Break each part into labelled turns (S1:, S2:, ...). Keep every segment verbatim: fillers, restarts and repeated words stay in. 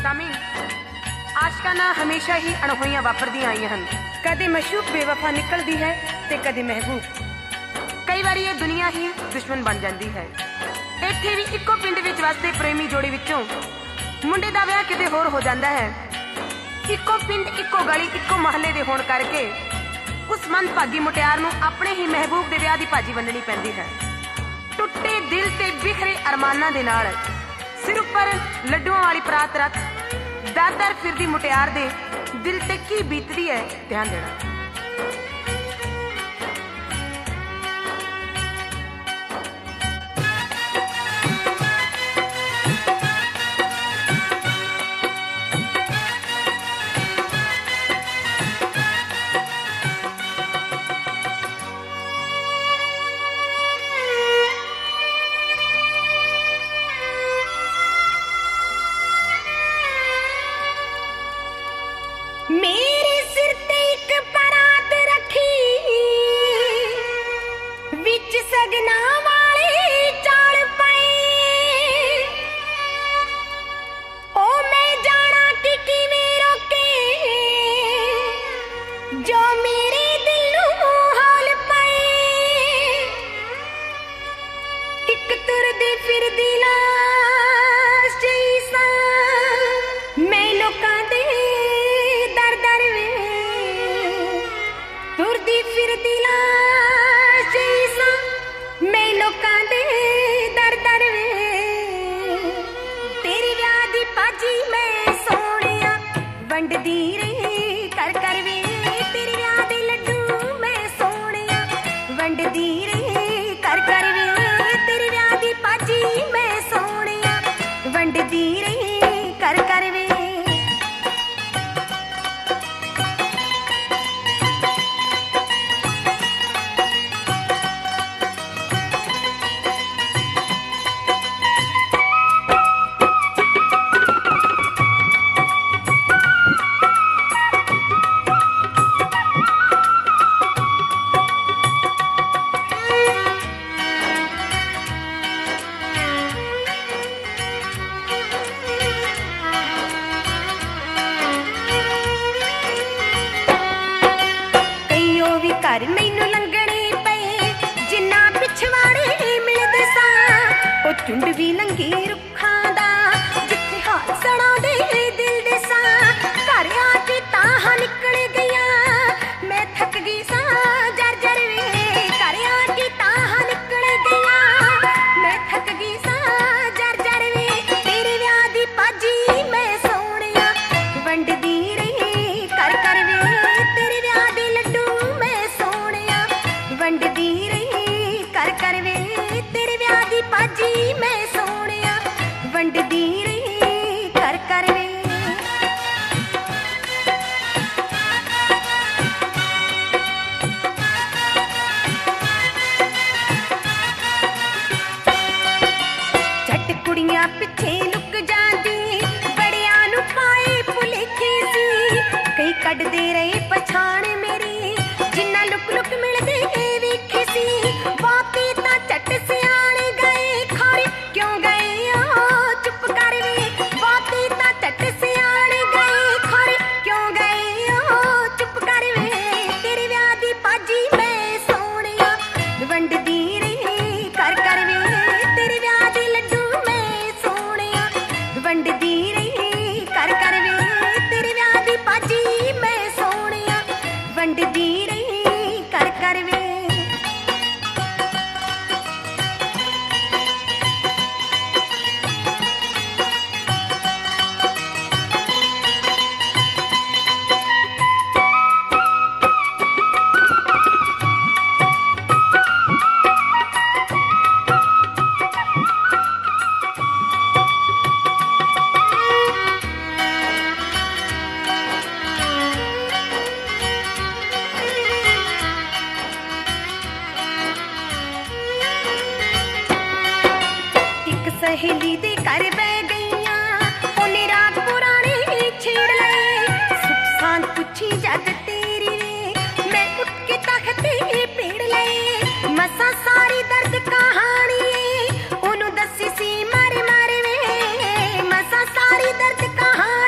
S1: सामी आशका नाल हमेशा ही अणहोइयां वापरदियां आईयां हन। कदे मशूक बेवफा निकलदी है ते कदे महबूब। कई बारी ये दुनिया ही दुश्मन बन जाती है। इत्थे भी इक्को पिंड विच वसदे प्रेमी जोड़ी विचों मुंडे दा विआह किते होर हो जांदा है। इक्को पिंड, इक्को गली, इक्को महल्ले दे होण करके उस मंदभागी मुटियार नूं अपने ही महबूब दे विआह दी भाजी वंडणी पैंदी है। टुट्टे दिल ते बिखरे अरमानां दे नाल सिर उपर लड्डुआं वाली परात रख दर दर फिरदी मुटियार दे दिल ते की बीतदी है, ध्यान देना।
S2: मेरे सिर ते एक परात रखी विच सगना वाले चाल पाए। ओ मैं जाना कि किवें रोके जो मेरे दिल नूं हाल पाए। एक तुरदी फिरदी लाश जई सां मैं लोकां दे तुरदी फिरदी लाश जई सां मैं लोकां दे दर दर वे। तेरी विआह दी भाजी मैं सोहणिया वंडदी रे कर कर वे। तेरी विआह दे लड्डू मैं सोहणिया वंडदी रे कर कर वे। तेरी विआह दी भाजी मैं सोहणिया वंडदी रे कर कर वे। घर मैनू लंघने पे जिन्ना पिछवाड़े मिलदे सा। ओ झुंड भी लंघी रुखां दा जिथे हाथ सड़ाउंदे दिल दे सा। घर आके ताहां निकल गईयां मैं थक गई सा जर जर वे। घर आके ताहां निकल गईयां मैं थक गई सा जर जर वे। तेरे विआह दी भाजी मैं सोहणिया वंडदी रही कर कर वे। तेरे विआह दे लड्डू वंडदी रही कर कर वे। तेरे विआह दी भाजी मैं सोहणिया वंडदी रही कर कर वे। झट कुड़ियां पिछे लुक जांदी बड़ियां नूं पाए भुलेखे सी। कई कढदे रहे पछाण मेरी जिन्ना लुक लुक मिलदे वेखे सी। बाती तां झट सियाणे गए खारी क्यों गए ओ चुप कर वे। बाती तां झट सियाणे गए खारी क्यों गए ओ चुप कर वे। तेरे विआह दी भाजी मैं सोहणिया वंडदी रही कर कर वे। तेरे विआह दे लड्डू मैं सोहणिया वंडदी रही कर कर वे। तेरे विआह दी भाजी मैं सोहणिया वंडदी रही कर कर वे। सहेली दे घर बह गईयां उन्हें रात पुराने छेड़ लए। सुख शांत पूछी जग तेरी रे मैं उठ के तखते पेड़ लए। मसा सारी दर्द कहानी ओनू दसी सी मारे मारे वे। मसा सारी दर्द कहानी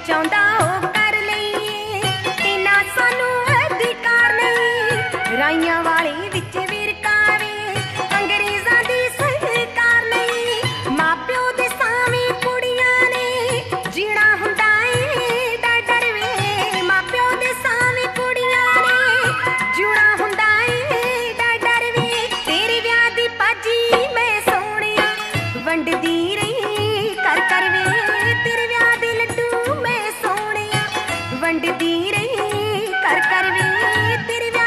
S2: ਚਾਹੁੰਦਾ ਉਹ ਕਰ ਲਈਏ, ਇੰਨਾ ਸਾਨੂੰ ਅਧਿਕਾਰ ਨਹੀਂ। ਰਾਈਆਂ ਵਾਲੇ ਵਿੱਚ ਵਿਰਕਾਵੇ ਅੰਗਰੇਜ਼ਾਂ ਦੀ ਸਰਕਾਰ ਨਹੀਂ। ਮਾਂ ਪਿਓ ਦੇ ਸਾਵੇਂ ਕੁੜੀਆਂ ਨੇ ਜੀਣਾ ਹੁੰਦਾ ਏ ਡਰ ਡਰ ਵੇ, ਮਾਂ ਪਿਓ ਦੇ ਸਾਵੇਂ ਕੁੜੀਆਂ ਨੇ ਜੀਣਾ ਹੁੰਦਾ ਏ ਡਰ ਡਰ ਵੇ। ਤੇਰੇ ਵਿਆਹ ਦੀ ਪਾਜੀ ਮੈਂ ਸੋਹਣਿਆ ਵੰਡਦੀ ਰਹੀ ਕਰ ਕਰ ਵੇ, ਤੇਰੇ ਵਿਆਹ ਦੇ ਲੱਡੂ ਮੈਂ ਸੋਹਣਿਆ ਵੰਡਦੀ ਰਹੀ ਕਰ ਕਰ ਵੇ, ਤੇਰੇ